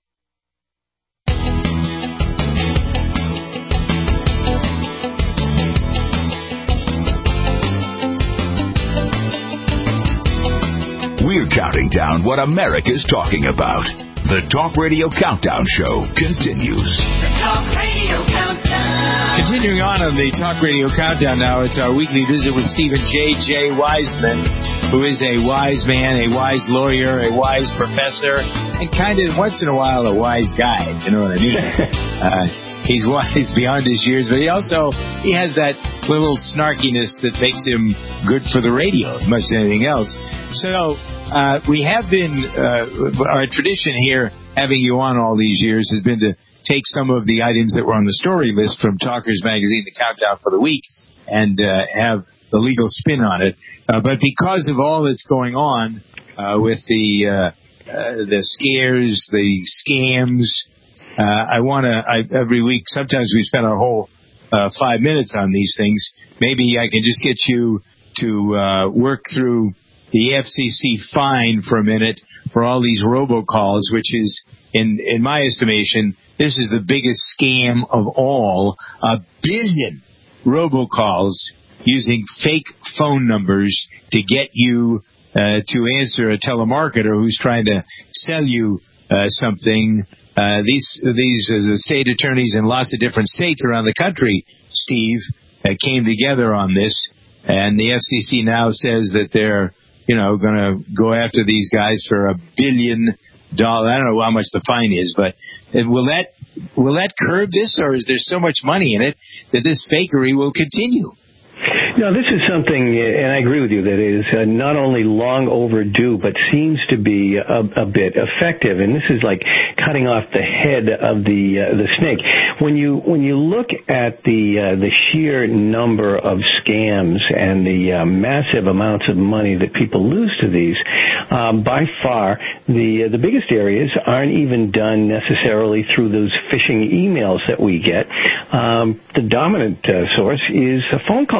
We're counting down what America's talking about. The Talk Radio Countdown Show continues. The Talk Radio Countdown. Continuing on on the Talk Radio Countdown now, it's our weekly visit with Stephen J J. Wiseman, who is a wise man, a wise lawyer, a wise professor, and kind of once in a while a wise guy. You know what I mean? uh, he's wise beyond his years, but he also he has that little snarkiness that makes him good for the radio, as much as anything else. So uh, we have been, uh, our tradition here, having you on all these years, has been to take some of the items that were on the story list from Talkers Magazine, the countdown for the week, and uh, have the legal spin on it. Uh, but because of all that's going on uh, with the uh, uh, the scares, the scams, uh, I want to, every week, sometimes we spend our whole uh, five minutes on these things. Maybe I can just get you to uh, work through the F C C fine for a minute for all these robocalls, which is, in in my estimation, this is the biggest scam of all. A billion robocalls using fake phone numbers to get you uh, to answer a telemarketer who's trying to sell you uh, something. Uh, these these uh, the state attorneys in lots of different states around the country, Steve, uh, came together on this, and the F C C now says that they're, you know, going to go after these guys for a billion dollars. I don't know how much the fine is, but will that will that curb this, or is there so much money in it that this fakery will continue? No, this is something, and I agree with you, that is uh, not only long overdue, but seems to be a, a bit effective. And this is like cutting off the head of the uh, the snake. When you when you look at the uh, the sheer number of scams and the uh, massive amounts of money that people lose to these, um, by far the uh, the biggest areas aren't even done necessarily through those phishing emails that we get. Um, the dominant uh, source is uh, phone calls, and people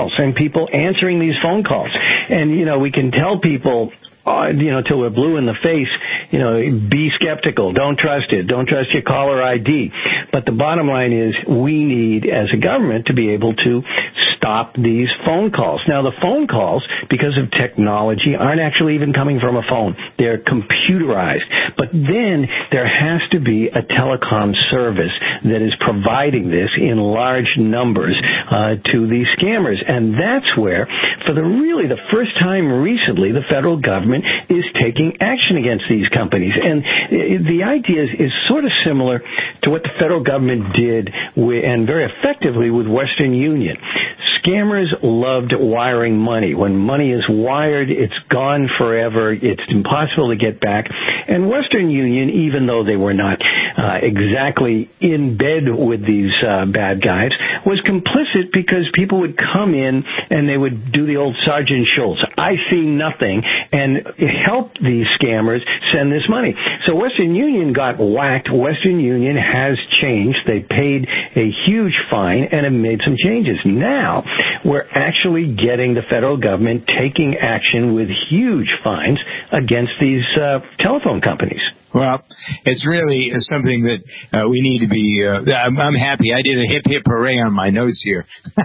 people answering these phone calls. And, you know, we can tell people, Uh, you know, till we're blue in the face, you know, be skeptical. Don't trust it. Don't trust your caller I D. But the bottom line is we need, as a government, to be able to stop these phone calls. Now, the phone calls, because of technology, aren't actually even coming from a phone. They're computerized. But then there has to be a telecom service that is providing this in large numbers uh, to these scammers. And that's where, for the really the first time recently, the federal government is taking action against these companies. And the idea is, is sort of similar to what the federal government did with, and very effectively with Western Union. Scammers loved wiring money. When money is wired, it's gone forever. It's impossible to get back. And Western Union, even though they were not uh, exactly in bed with these uh, bad guys, was complicit because people would come in and they would do the old Sergeant Schultz, I see nothing, and help these scammers send this money. So Western Union got whacked. Western Union has changed. They paid a huge fine and have made some changes. Now, we're actually getting the federal government taking action with huge fines against these uh, telephone companies. Well, it's really something that uh, we need to be, uh, I'm, I'm happy. I did a hip, hip hooray on my notes here.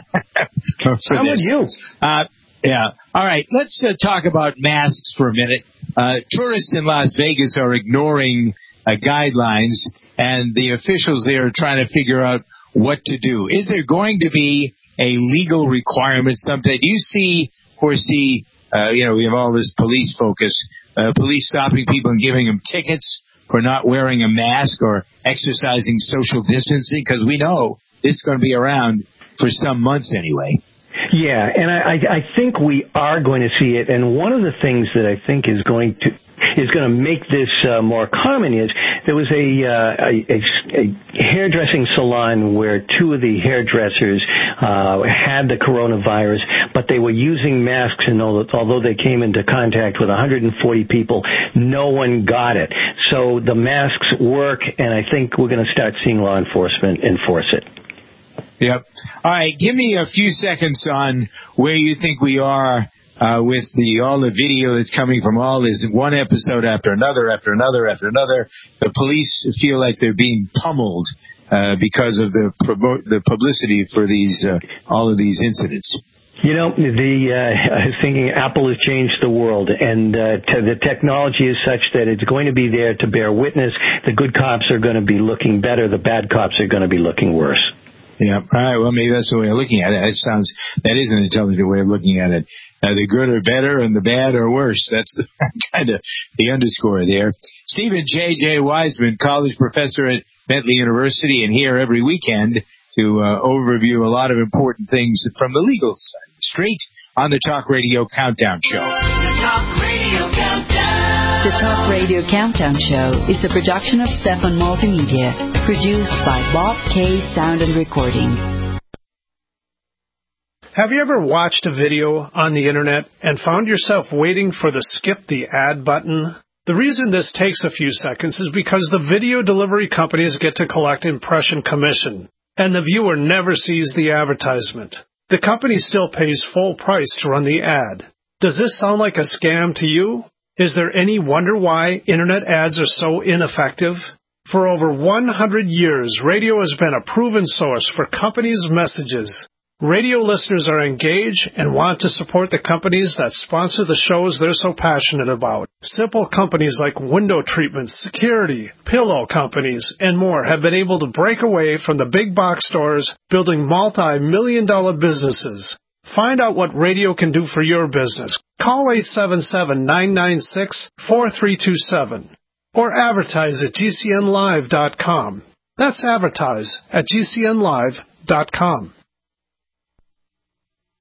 How would you? Uh, yeah. All right. Let's uh, talk about masks for a minute. Uh, tourists in Las Vegas are ignoring uh, guidelines, and the officials there are trying to figure out what to do. Is there going to be a legal requirement someday? Do you see, foresee, uh, you know, we have all this police focus, uh, police stopping people and giving them tickets for not wearing a mask or exercising social distancing? Because we know this is going to be around for some months anyway. Yeah, and I, I think we are going to see it. And one of the things that I think is going to is going to make this uh, more common is there was a, uh, a, a, a hairdressing salon where two of the hairdressers uh, had the coronavirus, but they were using masks, and although they came into contact with one hundred forty people, no one got it. So the masks work, and I think we're going to start seeing law enforcement enforce it. Yep. All right. Give me a few seconds on where you think we are uh, with the all the video that's coming from all this one episode after another, after another, after another. The police feel like they're being pummeled uh, because of the promo- the publicity for these uh, all of these incidents. You know, the uh, I was thinking Apple has changed the world, and uh, to the technology is such that it's going to be there to bear witness. The good cops are going to be looking better. The bad cops are going to be looking worse. Yeah. All right. Well, maybe that's the way of looking at it. It sounds that is an intelligent way of looking at it. Uh, the good are better, and the bad are worse. That's the, kind of the underscore there. Stephen J. J. Wiseman, college professor at Bentley University, and here every weekend to uh, overview a lot of important things from the legal side. Straight on the Talk Radio Countdown Show. The Talk Radio Countdown. The Talk Radio Countdown Show is a production of Stefan Multimedia, produced by Bob K. Sound and Recording. Have you ever watched a video on the internet and found yourself waiting for the skip the ad button? The reason this takes a few seconds is because the video delivery companies get to collect impression commission, and the viewer never sees the advertisement. The company still pays full price to run the ad. Does this sound like a scam to you? Is there any wonder why internet ads are so ineffective? For over one hundred years, radio has been a proven source for companies' messages. Radio listeners are engaged and want to support the companies that sponsor the shows they're so passionate about. Simple companies like window treatments, security, pillow companies, and more have been able to break away from the big box stores, building multi-million dollar businesses. Find out what radio can do for your business. Call eight seven seven, nine nine six, four three two seven or advertise at G C N live dot com. That's advertise at G C N live dot com.